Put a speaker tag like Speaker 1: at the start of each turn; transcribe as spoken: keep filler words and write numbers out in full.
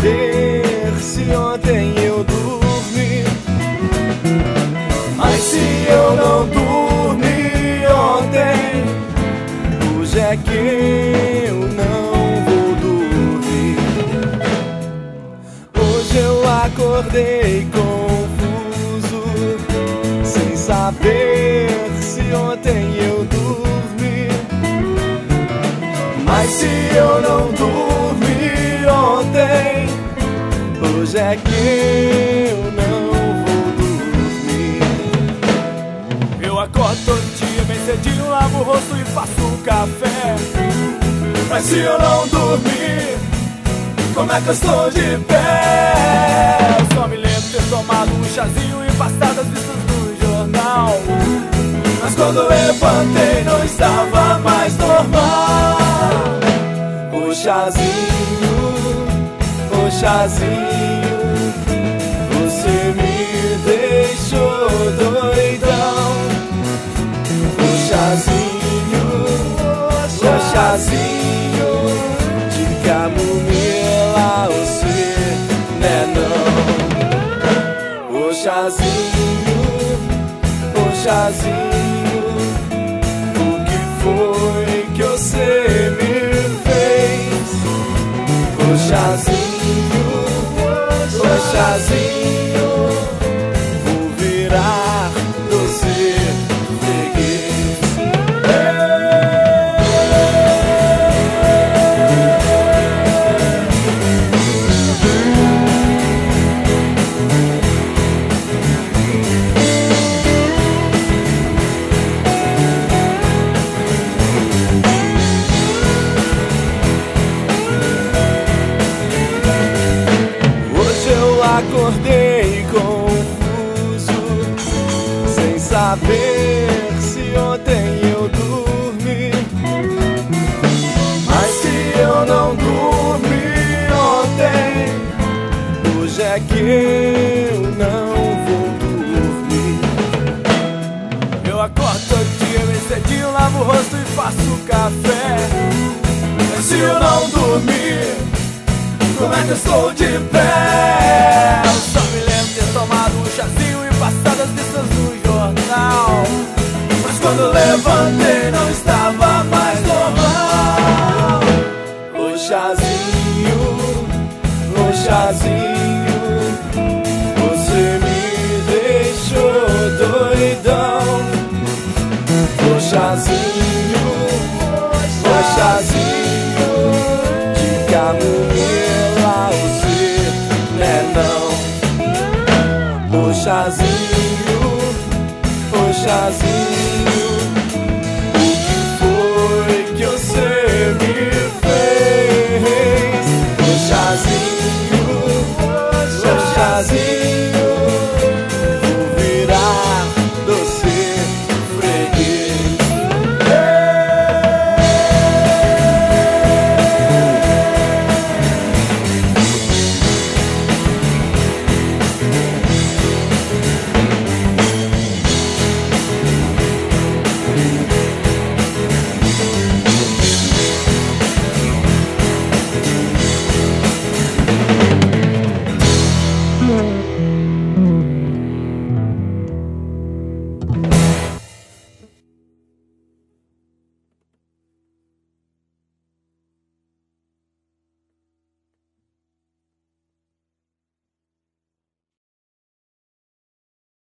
Speaker 1: saber se ontem eu dormi. Mas se eu não dormi ontem, hoje é que eu não vou dormir. Hoje eu acordei confuso, sem saber se ontem eu dormi. Mas se eu não dormi ontem, hoje é que eu não vou dormir.
Speaker 2: Eu acordo todo dia bem cedinho, lavo o rosto e faço um café.
Speaker 1: Mas se eu não dormir, como é que eu estou de pé?
Speaker 2: Eu só me lembro de ter tomado um chazinho e passado as vistas no jornal.
Speaker 1: Mas quando levantei não estava mais normal. O chazinho, o chazinho, você me deixou doidão. O chazinho, o chazinho de camomila, você né não. O chazinho, o chazinho, o que foi que você me fez? O chazinho, o chazinho, vou virar doce freguês. Acordei confuso, sem saber se ontem eu dormi. Mas se eu não dormi ontem, hoje é que eu não vou dormir.
Speaker 2: Eu acordo todo dia bem cedinho, lavo o rosto e faço café.
Speaker 1: Mas se eu não dormir, como é que eu estou de pé?
Speaker 2: Eu só me lembro de ter tomado um chazinho e passado as vistas no jornal.
Speaker 1: Mas quando levantei não estava mais normal. O chazinho, o chazinho, você me deixou doidão. O chazinho, o chazinho de camomila, você né não. O chazinho, o chazinho,